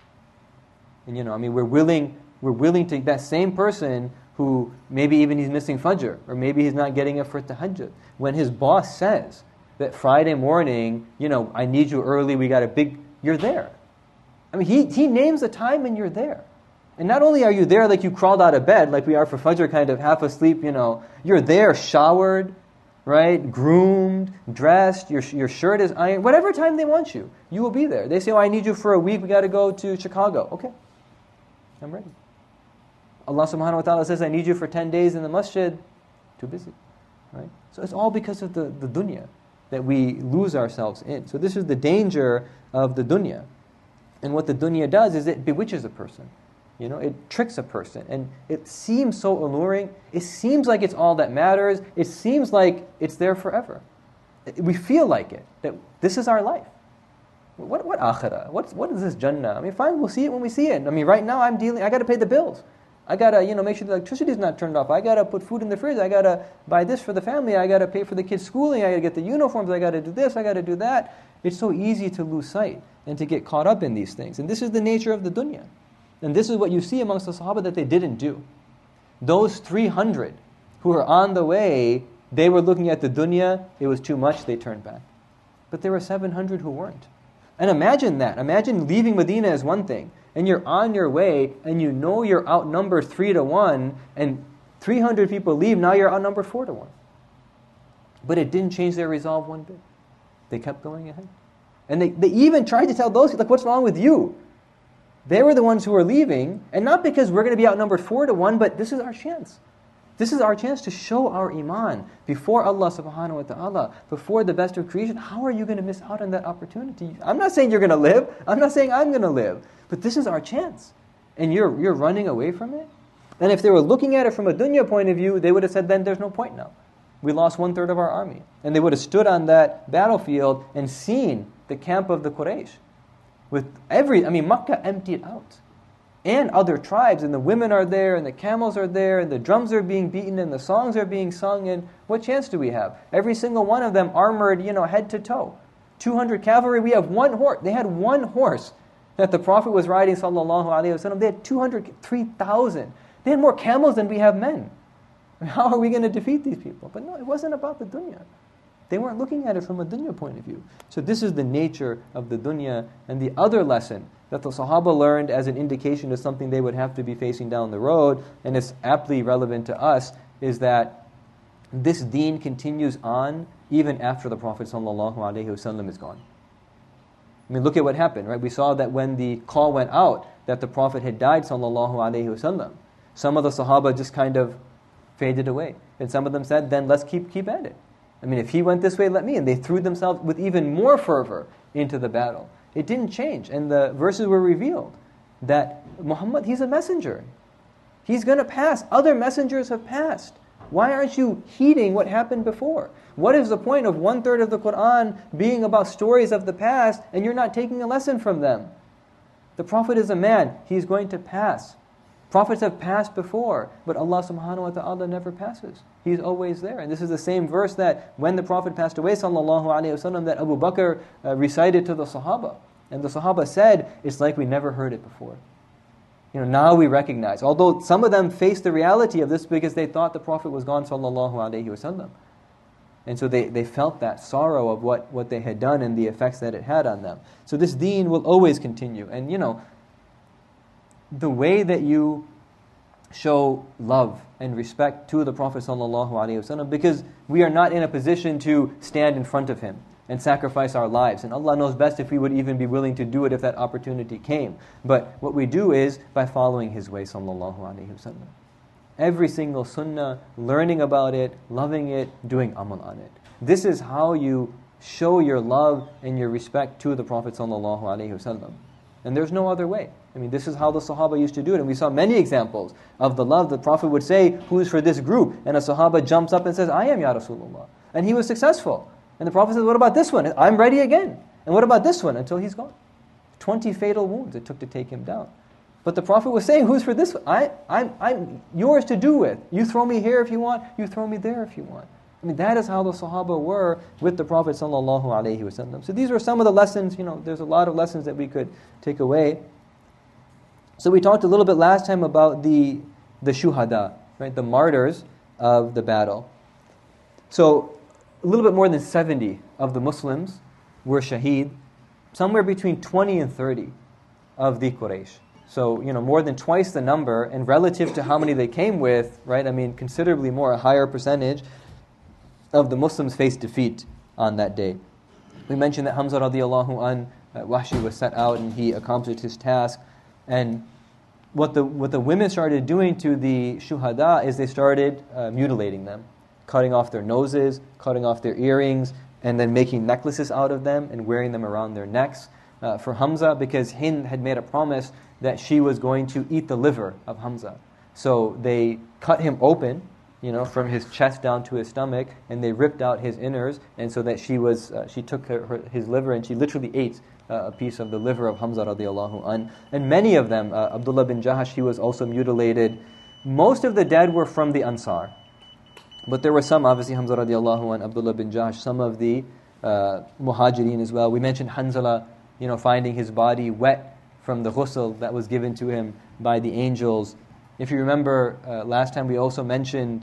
A: And we're willing to, that same person who maybe even he's missing Fajr, or maybe he's not getting up for Tahajjud, when his boss says that Friday morning, I need you early, we got a big, you're there. I mean, he names the time and you're there. And not only are you there like you crawled out of bed, like we are for Fajr, kind of half asleep, you're there showered, right, groomed, dressed, your shirt is ironed, whatever time they want you, you will be there. They say, I need you for a week, we got to go to Chicago. Okay, I'm ready. Allah subhanahu wa ta'ala says, I need you for 10 days in the masjid. Too busy, right? So it's all because of the dunya that we lose ourselves in. So this is the danger of the dunya. And what the dunya does is it bewitches a person. It tricks a person. And it seems so alluring. It seems like it's all that matters. It seems like it's there forever. We feel like it, that this is our life. What akhirah? What is this Jannah? I mean, fine, we'll see it when we see it. I mean, right now I got to pay the bills. I got to, make sure the electricity is not turned off. I got to put food in the fridge. I got to buy this for the family. I got to pay for the kids' schooling. I got to get the uniforms. I got to do this. I got to do that. It's so easy to lose sight and to get caught up in these things. And this is the nature of the dunya. And this is what you see amongst the Sahaba that they didn't do. Those 300 who were on the way, they were looking at the dunya. It was too much. They turned back. But there were 700 who weren't. And imagine that. Imagine leaving Medina as one thing. And you're on your way, and you're outnumbered 3-1, and 300 people leave, now you're outnumbered 4-1. But it didn't change their resolve one bit. They kept going ahead. And they even tried to tell those, what's wrong with you? They were the ones who were leaving, and not because we're going to be outnumbered 4-1, but this is our chance. This is our chance to show our iman before Allah subhanahu wa ta'ala, before the best of creation. How are you going to miss out on that opportunity? I'm not saying you're going to live. I'm not saying I'm going to live. But this is our chance. And you're running away from it? And if they were looking at it from a dunya point of view, they would have said, then there's no point now. We lost 1/3 of our army. And they would have stood on that battlefield and seen the camp of the Quraysh. Makkah emptied out. And other tribes, and the women are there, and the camels are there, and the drums are being beaten, and the songs are being sung, and what chance do we have? Every single one of them armored, head to toe. 200 cavalry, we have one horse. They had one horse that the Prophet was riding, sallallahu alaihi wasallam. They had 3,000. They had more camels than we have men. How are we going to defeat these people? But no, it wasn't about the dunya. They weren't looking at it from a dunya point of view. So this is the nature of the dunya. And the other lesson that the Sahaba learned as an indication of something they would have to be facing down the road, and it's aptly relevant to us, is that this deen continues on even after the Prophet ﷺ is gone. I mean, look at what happened, right? We saw that when the call went out that the Prophet had died, ﷺ, some of the Sahaba just kind of faded away. And some of them said, then let's keep at it. I mean, if he went this way, let me. And they threw themselves with even more fervor into the battle. It didn't change. And the verses were revealed that Muhammad, he's a messenger. He's going to pass. Other messengers have passed. Why aren't you heeding what happened before? What is the point of 1/3 of the Qur'an being about stories of the past and you're not taking a lesson from them? The Prophet is a man. He's going to pass. Prophets have passed before, but Allah subhanahu wa ta'ala never passes. He's always there. And this is the same verse that when the Prophet passed away, sallallahu alayhi wasallam, that Abu Bakr recited to the Sahaba. And the Sahaba said, it's like we never heard it before. Now we recognize. Although some of them faced the reality of this because they thought the Prophet was gone, sallallahu alayhi wasallam. And so they felt that sorrow of what they had done and the effects that it had on them. So this deen will always continue. And the way that you show love and respect to the Prophet ﷺ, because we are not in a position to stand in front of him and sacrifice our lives. And Allah knows best if we would even be willing to do it if that opportunity came. But what we do is by following his way, ﷺ. Every single sunnah, learning about it, loving it, doing amal on it. This is how you show your love and your respect to the Prophet ﷺ. And there's no other way. I mean, this is how the Sahaba used to do it. And we saw many examples of the love. The Prophet would say, who's for this group? And a Sahaba jumps up and says, I am, Ya Rasulullah. And he was successful. And the Prophet says, what about this one? I'm ready again. And what about this one? Until he's gone. 20 fatal wounds it took to take him down. But the Prophet was saying, who's for this one? I'm yours to do with. You throw me here if you want. You throw me there if you want. I mean, that is how the Sahaba were with the Prophet ﷺ. So these were some of the lessons. There's a lot of lessons that we could take away. So we talked a little bit last time about the shuhada, right? The martyrs of the battle. So a little bit more than 70 of the Muslims were shaheed. Somewhere between 20 and 30 of the Quraysh. So, more than twice the number, and relative to how many they came with, right? I mean, considerably more, a higher percentage of the Muslims faced defeat on that day. We mentioned that Hamza radiallahu an, Wahshi was set out and he accomplished his task. And what the women started doing to the shuhada is they started mutilating them, cutting off their noses, cutting off their earrings, and then making necklaces out of them and wearing them around their necks. For Hamza, because Hind had made a promise that she was going to eat the liver of Hamza. So they cut him open, from his chest down to his stomach, and they ripped out his innards, and so that she took his liver and she literally ate a piece of the liver of Hamza radiallahu an. And many of them, Abdullah bin Jahash, he was also mutilated. Most of the dead were from the Ansar. But there were some, obviously Hamza radiallahu an, Abdullah bin Jahash, some of the Muhajirin as well. We mentioned Hanzala, finding his body wet from the ghusl that was given to him by the angels. If you remember, last time we also mentioned,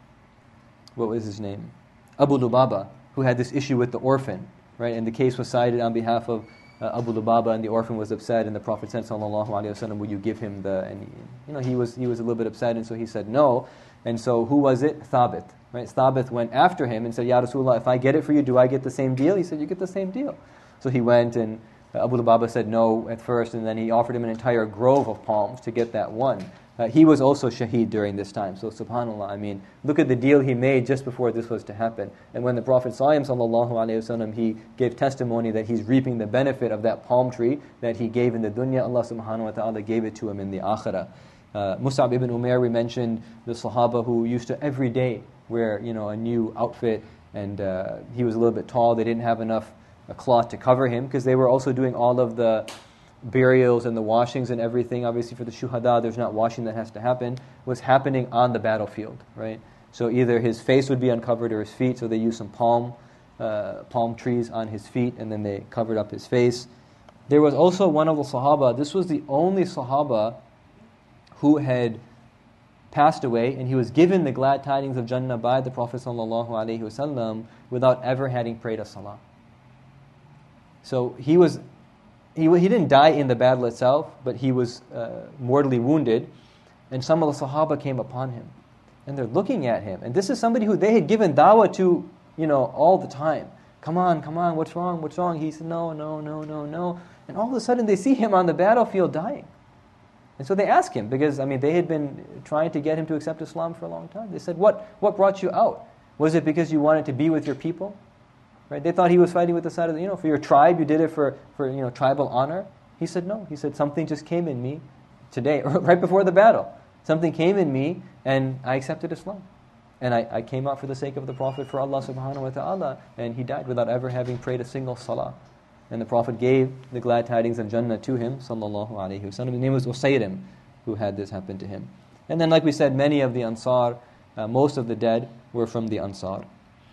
A: what was his name? Abu Lubaba, who had this issue with the orphan, right? And the case was cited on behalf of Abu Lubaba, and the orphan was upset, and the Prophet said, sallallahu alaihi wasallam, would you give him the... And he was a little bit upset, and so he said no. And so who was it? Thabit, right? Thabit went after him and said, Ya Rasulullah, if I get it for you, do I get the same deal? He said, you get the same deal. So he went, and Abu Lubaba said no at first, and then he offered him an entire grove of palms to get that one. He was also shaheed during this time. So subhanAllah, I mean, look at the deal he made just before this was to happen. And when the Prophet saw him, sallallahu alayhi wasallam, he gave testimony that he's reaping the benefit of that palm tree that he gave in the dunya. Allah subhanahu wa ta'ala gave it to him in the akhirah. Mus'ab ibn Umair, we mentioned the Sahaba who used to every day wear, a new outfit, and he was a little bit tall. They didn't have enough cloth to cover him because they were also doing all of the burials and the washings and everything. Obviously for the shuhada, there's not washing that has to happen. It was happening on the battlefield, right? So either his face would be uncovered or his feet, so they used some palm trees on his feet, and then they covered up his face. There was also one of the Sahaba, this was the only Sahaba who had passed away, and he was given the glad tidings of Jannah by the Prophet ﷺ without ever having prayed a salah. So he didn't die in the battle itself, but he was mortally wounded, and some of the Sahaba came upon him, and they're looking at him, and this is somebody who they had given dawah to, all the time. Come on, what's wrong? He said, no, and all of a sudden they see him on the battlefield dying. And so they ask him, because they had been trying to get him to accept Islam for a long time. They said, what brought you out? Was it because you wanted to be with your people? Right? They thought he was fighting with the side of the, for your tribe, you did it for tribal honor. He said no. He said, something just came in me today, or right before the battle. Something came in me, and I accepted Islam. And I came out for the sake of the Prophet, for Allah subhanahu wa ta'ala, and he died without ever having prayed a single salah. And the Prophet gave the glad tidings of Jannah to him, sallallahu alayhi wa sallam. His name was Usayrim, who had this happen to him. And then, like we said, many of the Ansar, most of the dead, were from the Ansar.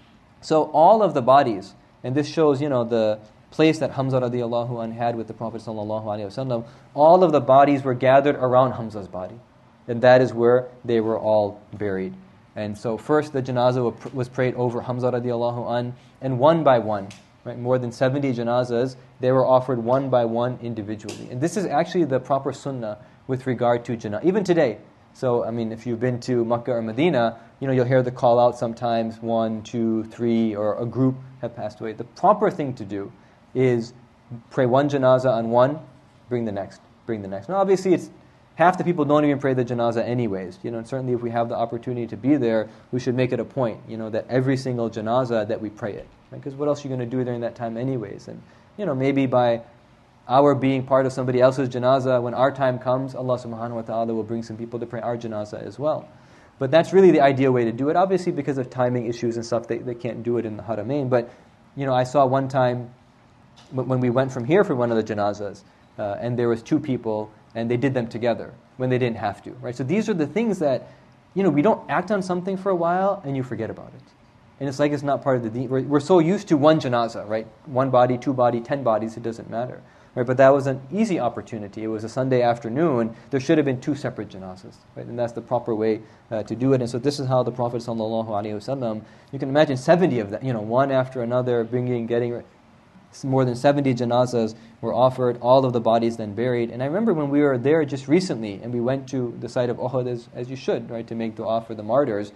A: So all of the bodies, and this shows, the place that Hamza radiallahu anh had with the Prophet sallallahu alayhi wasallam, all of the bodies were gathered around Hamza's body. And that is where they were all buried. And so first the janazah was prayed over Hamza radiallahu anh, and one by one, right, more than 70 janazahs, they were offered one by one individually. And this is actually the proper sunnah with regard to janazah. Even today, so if you've been to Makkah or Medina, you'll hear the call out sometimes, 1, 2, 3, or a group have passed away. The proper thing to do is pray one janazah on one, bring the next. Now obviously it's half the people don't even pray the janazah anyways. And certainly if we have the opportunity to be there, we should make it a point, that every single janazah that we pray it. Because what else are you going to do during that time anyways? And maybe by our being part of somebody else's janazah, when our time comes, Allah subhanahu wa ta'ala will bring some people to pray our janazah as well. But that's really the ideal way to do it. Obviously, because of timing issues and stuff, they can't do it in the Haramain. But, I saw one time when we went from here for one of the janazahs, and there was 2 people, and they did them together when they didn't have to. Right? So these are the things that, we don't act on something for a while, and you forget about it. And it's like it's not part of the deen. We're so used to one janazah, right? 1 body, 2 body, 10 bodies, it doesn't matter. Right, but that was an easy opportunity. It was a Sunday afternoon. There should have been 2 separate janazahs, right? And that's the proper way to do it. And so this is how the Prophet sallallahu alaihi wasallam. You can imagine 70 of them, one after another, getting. More than 70 janazas were offered, all of the bodies then buried. And I remember when we were there just recently, and we went to the site of Uhud, as you should, right, to make dua for the martyrs.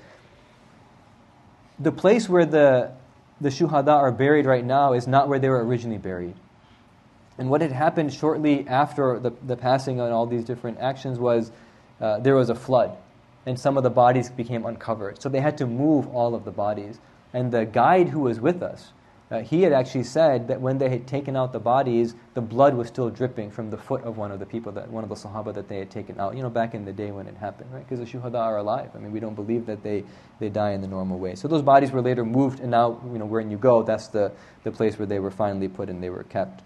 A: The place where the shuhada are buried right now is not where they were originally buried. And what had happened shortly after the passing on all these different actions was there was a flood, and some of the bodies became uncovered. So they had to move all of the bodies. And the guide who was with us, he had actually said that when they had taken out the bodies, the blood was still dripping from the foot of one of the people, one of the Sahaba that they had taken out, back in the day when it happened, right? Because the shuhada are alive. I mean, we don't believe that they die in the normal way. So those bodies were later moved, and now, when you go, that's the place where they were finally put and they were kept.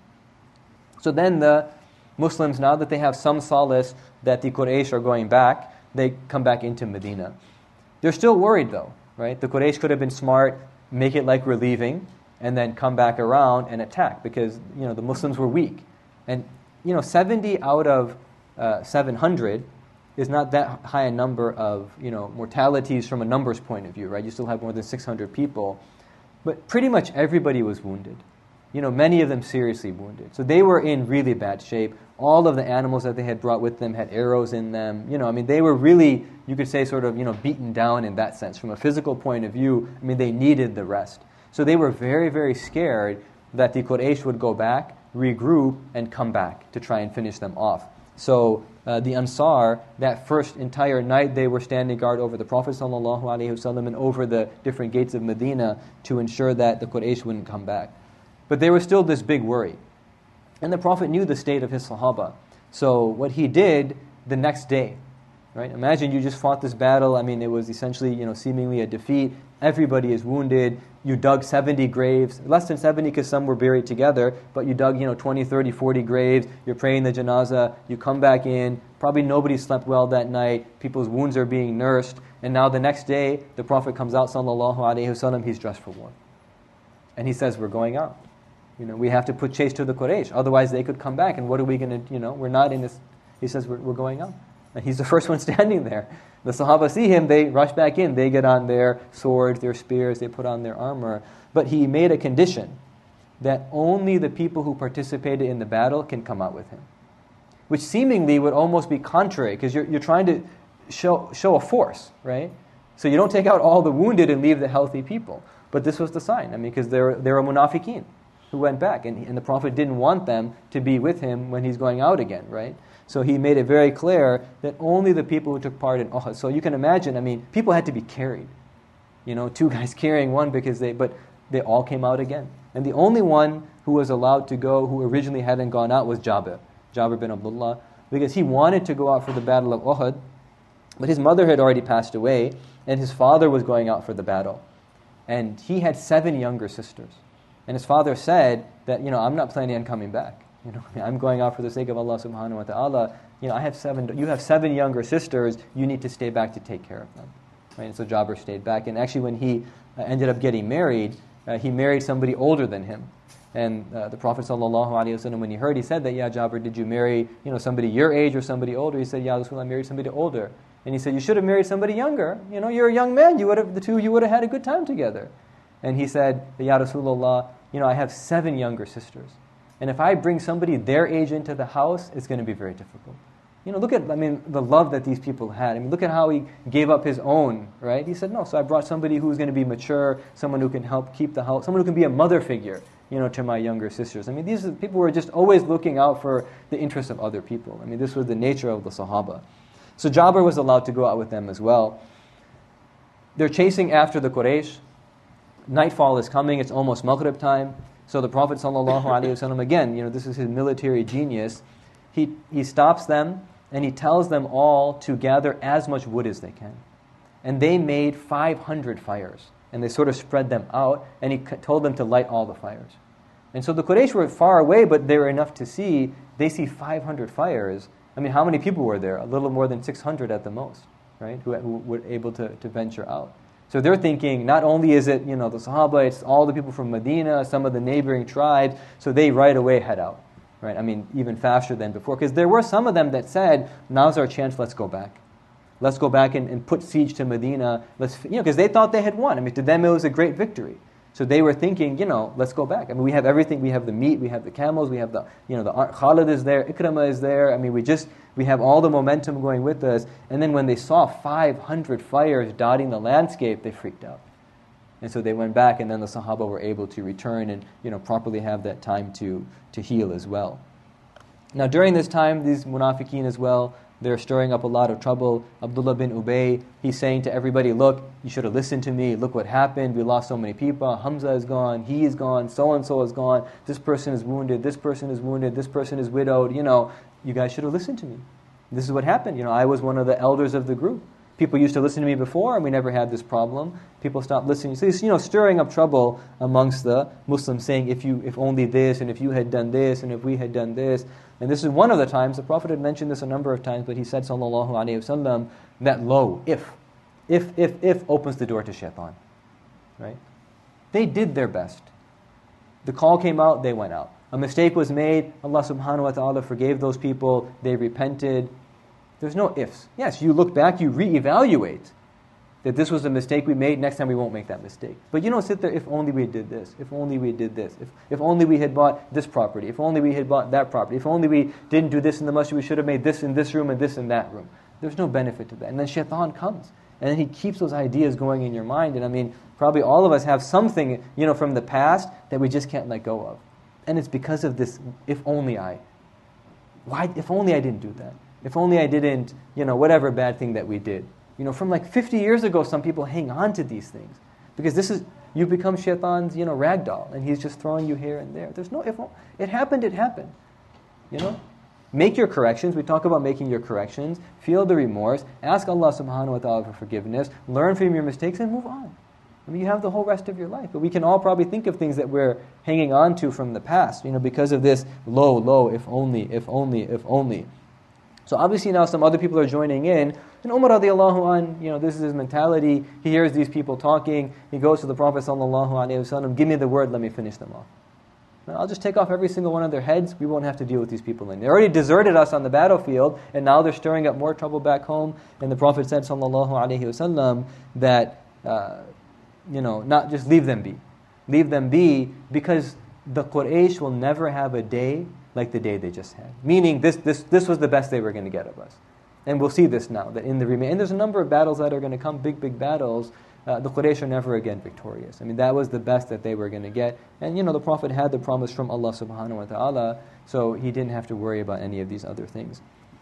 A: So then the Muslims, now that they have some solace that the Quraysh are going back, they come back into Medina. They're still worried though, right? The Quraysh could have been smart, make it like we're leaving, and then come back around and attack, because the Muslims were weak. And 70 out of 700 is not that high a number of mortalities from a numbers point of view, right? You still have more than 600 people, but pretty much everybody was wounded. Many of them seriously wounded. So they were in really bad shape. All of the animals that they had brought with them had arrows in them. They were really, you could say, sort of, beaten down in that sense. From a physical point of view, they needed the rest. So they were very, very scared that the Quraysh would go back, regroup, and come back to try and finish them off. So the Ansar, that first entire night, they were standing guard over the Prophet ﷺ and over the different gates of Medina to ensure that the Quraysh wouldn't come back. But there was still this big worry. And the Prophet knew the state of his Sahaba. So what he did the next day, right? Imagine you just fought this battle. It was essentially, seemingly a defeat. Everybody is wounded. You dug 70 graves, less than 70 because some were buried together, but you dug, 20, 30, 40 graves. You're praying the janazah. You come back in. Probably nobody slept well that night. People's wounds are being nursed. And now the next day, the Prophet comes out, sallallahu alaihi wasallam, he's dressed for war. And he says, we're going out. We have to put chase to the Quraysh. Otherwise, they could come back. And what are we going to, we're not in this. He says, we're going out. And he's the first one standing there. The Sahaba see him, they rush back in. They get on their swords, their spears, they put on their armor. But he made a condition that only the people who participated in the battle can come out with him. Which seemingly would almost be contrary, because you're trying to show a force, right? So you don't take out all the wounded and leave the healthy people. But this was the sign, because they're munafiqeen who went back, and the Prophet didn't want them to be with him when he's going out again, right? So he made it very clear that only the people who took part in Uhud. So you can imagine, people had to be carried. Two guys carrying one but they all came out again. And the only one who was allowed to go, who originally hadn't gone out, was Jabir bin Abdullah, because he wanted to go out for the battle of Uhud, but his mother had already passed away, and his father was going out for the battle. And he had 7 younger sisters. And his father said that, I'm not planning on coming back. I'm going out for the sake of Allah subhanahu wa ta'ala. You have 7 younger sisters, you need to stay back to take care of them. Right? And so Jabir stayed back. And actually when he ended up getting married, he married somebody older than him. And the Prophet sallallahu alaihi wasallam, when he heard, he said that, yeah, Jabir, did you marry somebody your age or somebody older? He said, yeah, Rasulullah, I married somebody older. And he said, you should have married somebody younger. You're a young man. The two of you would have had a good time together. And he said, ya Rasulullah, I have 7 younger sisters. And if I bring somebody their age into the house, it's going to be very difficult. Look at, the love that these people had. Look at how he gave up his own, right? He said, no, so I brought somebody who's going to be mature, someone who can help keep the house, someone who can be a mother figure, to my younger sisters. These people were just always looking out for the interests of other people. This was the nature of the Sahaba. So Jabir was allowed to go out with them as well. They're chasing after the Quraysh. Nightfall is coming, it's almost Maghrib time. So the Prophet ﷺ, again, this is his military genius. He stops them and he tells them all to gather as much wood as they can. And they made 500 fires. And they sort of spread them out, and he told them to light all the fires. And so the Quraysh were far away, but they were enough to see. They see 500 fires. How many people were there? A little more than 600 at the most, right? Who were able to venture out. So they're thinking, not only is it, the Sahaba, it's all the people from Medina, some of the neighboring tribes, so they right away head out, right? Even faster than before. Because there were some of them that said, now's our chance, let's go back. Let's go back and put siege to Medina. Because they thought they had won. To them it was a great victory. So they were thinking, let's go back. I mean, we have everything. We have the meat, we have the camels, we have the Khalid is there, Ikramah is there. I mean, we have all the momentum going with us. And then when they saw 500 fires dotting the landscape, they freaked out. And so they went back, and then the Sahaba were able to return and properly have that time to heal as well. Now during this time, these munafiqeen as well, they're stirring up a lot of trouble. Abdullah bin Ubay, he's saying to everybody, look, you should have listened to me. Look what happened. We lost so many people. Hamza is gone. He is gone. So-and-so is gone. This person is wounded. This person is wounded. This person is widowed. You guys should have listened to me. This is what happened. I was one of the elders of the group. People used to listen to me before, and we never had this problem. People stopped listening. So he's, stirring up trouble amongst the Muslims, saying, if only this, and if you had done this, and if we had done this. And this is one of the times, the Prophet had mentioned this a number of times, but he said, sallallahu alayhi wasallam, that if opens the door to shaitan. Right? They did their best. The call came out, they went out. A mistake was made, Allah subhanahu wa ta'ala forgave those people, they repented. There's no ifs. Yes, you look back, you reevaluate that this was a mistake we made, next time we won't make that mistake. But you don't sit there, if only we did this, if only we did this, if only we had bought this property, if only we had bought that property, if only we didn't do this in the masjid, we should have made this in this room and this in that room. There's no benefit to that. And then shaitan comes. And then he keeps those ideas going in your mind. And I mean, probably all of us have something, from the past that we just can't let go of. And it's because of this, if only I. Why? If only I didn't do that. If only I didn't, whatever bad thing that we did. From like 50 years ago, some people hang on to these things. Because you become shaitan's, ragdoll, and he's just throwing you here and there. There's no if. It happened, it happened. Make your corrections. We talk about making your corrections. Feel the remorse. Ask Allah subhanahu wa ta'ala for forgiveness. Learn from your mistakes and move on. I mean, you have the whole rest of your life. But we can all probably think of things that we're hanging on to from the past, because of this low, if only. So obviously now some other people are joining in. And Umar radiallahu anh, this is his mentality. He hears these people talking. He goes to the Prophet sallallahu alaihi wasallam, give me the word, let me finish them off. Now, I'll just take off every single one of their heads. We won't have to deal with these people anymore. They already deserted us on the battlefield, and now they're stirring up more trouble back home. And the Prophet said sallallahu alaihi wasallam that, not just leave them be. Leave them be because the Quraysh will never have a day like the day they just had. Meaning this was the best they were going to get of us. And we'll see this now, that in the and there's a number of battles that are going to come, big battles. The Quraysh are never again victorious. I mean, that was the best that they were going to get. And, the Prophet had the promise from Allah subhanahu wa ta'ala, so he didn't have to worry about any of these other things.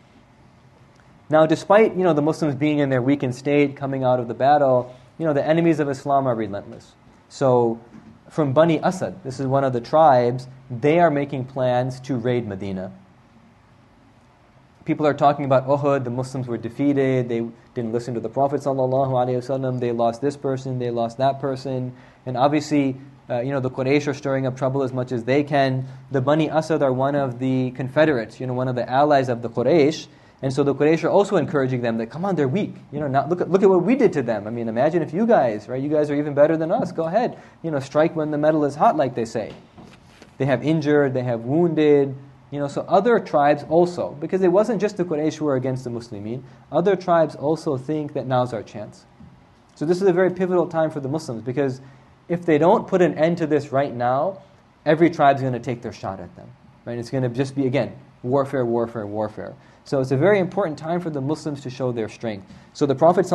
A: Now, despite, the Muslims being in their weakened state, coming out of the battle, the enemies of Islam are relentless. So, from Bani Asad, this is one of the tribes, they are making plans to raid Medina. People are talking about Uhud, the Muslims were defeated, they didn't listen to the Prophet ﷺ, they lost this person, they lost that person, and obviously, the Quraysh are stirring up trouble as much as they can. The Bani Asad are one of the confederates, one of the allies of the Quraysh, and so the Quraysh are also encouraging them that, come on, they're weak. Look at what we did to them. I mean, imagine if you guys, right? You guys are even better than us. Go ahead. Strike when the metal is hot, like they say. They have injured, they have wounded. So other tribes also, because it wasn't just the Quraysh who were against the Muslimin, other tribes also think that now's our chance. So this is a very pivotal time for the Muslims, because if they don't put an end to this right now, every tribe's going to take their shot at them. Right? It's going to just be, again, warfare. So it's a very important time for the Muslims to show their strength. So the Prophet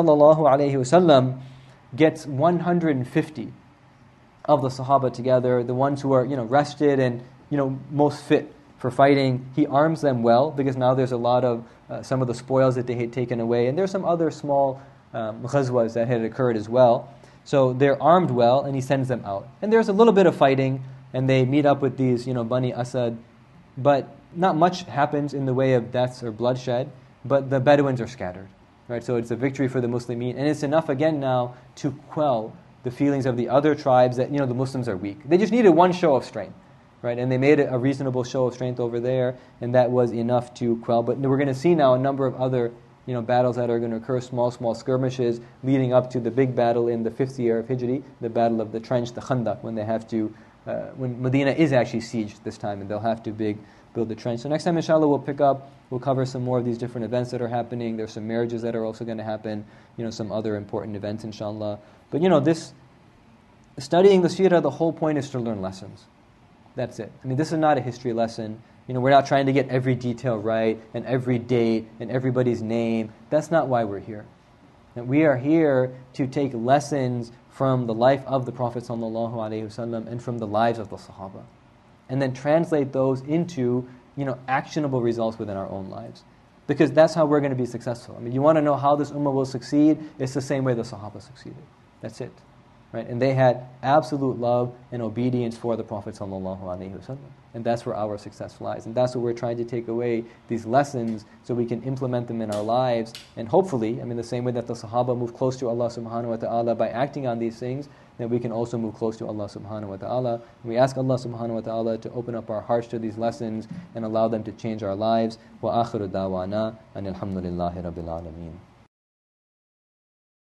A: ﷺ gets 150 of the Sahaba together, the ones who are rested and most fit for fighting. He arms them well, because now there's a lot of some of the spoils that they had taken away, and there's some other small ghazwas that had occurred as well. So they're armed well, and he sends them out. And there's a little bit of fighting, and they meet up with these Bani Asad, but not much happens in the way of deaths or bloodshed, but the Bedouins are scattered. Right? So it's a victory for the Muslimin, and it's enough again now to quell the feelings of the other tribes that the Muslims are weak. They just needed one show of strength. Right? And they made a reasonable show of strength over there, and that was enough to quell. But we're going to see now a number of other battles that are going to occur, small skirmishes, leading up to the big battle in the 5th year of Hijri, the battle of the trench, the Khandaq, when they have to, when Medina is actually sieged this time, and they'll have to build the trench. So next time, inshallah, we'll cover some more of these different events that are happening. There's some marriages that are also going to happen, some other important events, inshallah. But studying the seerah, the whole point is to learn lessons. That's it. I mean, this is not a history lesson. We're not trying to get every detail right and every date and everybody's name. That's not why we're here. And we are here to take lessons from the life of the Prophet ﷺ and from the lives of the Sahaba, and then translate those into actionable results within our own lives. Because that's how we're going to be successful. I mean, you want to know how this ummah will succeed? It's the same way the Sahaba succeeded. That's it. Right? And they had absolute love and obedience for the Prophet ﷺ. And that's where our success lies. And that's what we're trying to take away, these lessons, so we can implement them in our lives. And hopefully, the same way that the Sahaba moved close to Allah subhanahu wa ta'ala by acting on these things, that we can also move close to Allah subhanahu wa ta'ala. And we ask Allah subhanahu wa ta'ala to open up our hearts to these lessons and allow them to change our lives. Wa akhiru da'wana and alhamdulillahi rabbil alameen.